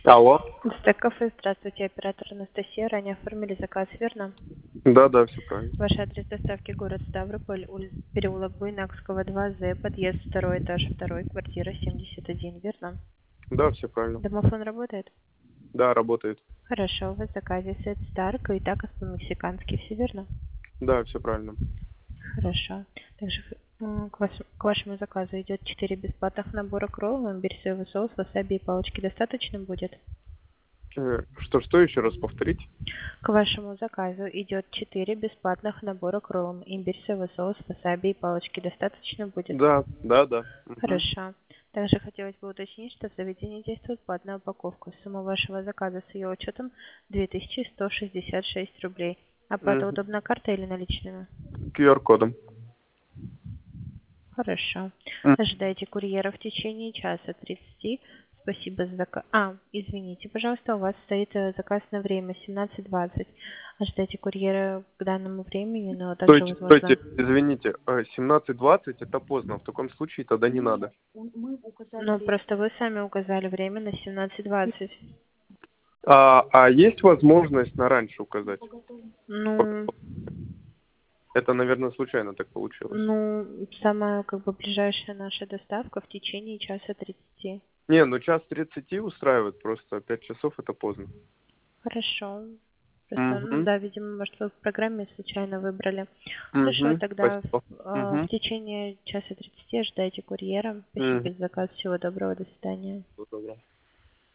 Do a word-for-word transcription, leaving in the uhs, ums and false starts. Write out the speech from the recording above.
Алло. Стек-кафе, здравствуйте, оператор Анастасия. Ранее оформили заказ, верно? Да, да, все правильно. Ваш адрес доставки город Ставрополь, улица переулок Буйнакского, два З, подъезд, второй этаж, второй, квартира семьдесят один, верно? Да, все правильно. Домофон работает? Да, работает. Хорошо, у вас в заказе сет Старк и такос по-мексикански, все верно? Да, все правильно. Хорошо. Также м, к, ваш- к вашему заказу идет четыре бесплатных набора кролл, имбирь, соевый соус, васаби и палочки достаточно будет? Э, Что, что еще раз повторить? К вашему заказу идет четыре бесплатных набора к роллам. Имбирь, соевый соус, васаби и палочки. Достаточно будет? Да, да, да. Мгм. Хорошо. Также хотелось бы уточнить, что в заведении действует платная упаковка. Сумма вашего заказа с ее учетом две тысячи сто шестьдесят шесть рублей. Оплата Мгм. удобна картой или наличными? ку ар кодом. Хорошо. М. Ожидайте курьера в течение часа тридцати. Спасибо за заказ. А, извините, пожалуйста, у вас стоит э, заказ на время семнадцать двадцать. Ожидайте курьера к данному времени, но также Стойте, возможно... стойте, извините, э, семнадцать двадцать это поздно, в таком случае тогда не надо. Ну, просто вы сами указали время на семнадцать двадцать. А, а есть возможность на раньше указать? Ну, Это, наверное, случайно так получилось. ну, самая как бы ближайшая наша доставка в течение часа тридцати. Не, ну час тридцати устраивает, просто пять часов это поздно. Хорошо. Просто, ну Угу. да, видимо, может, вы в программе случайно выбрали. Хорошо, Угу. тогда Спасибо. э, в Угу. течение часа тридцати ожидайте курьера. Спасибо Угу. за заказ. Всего доброго. До свидания. Добро.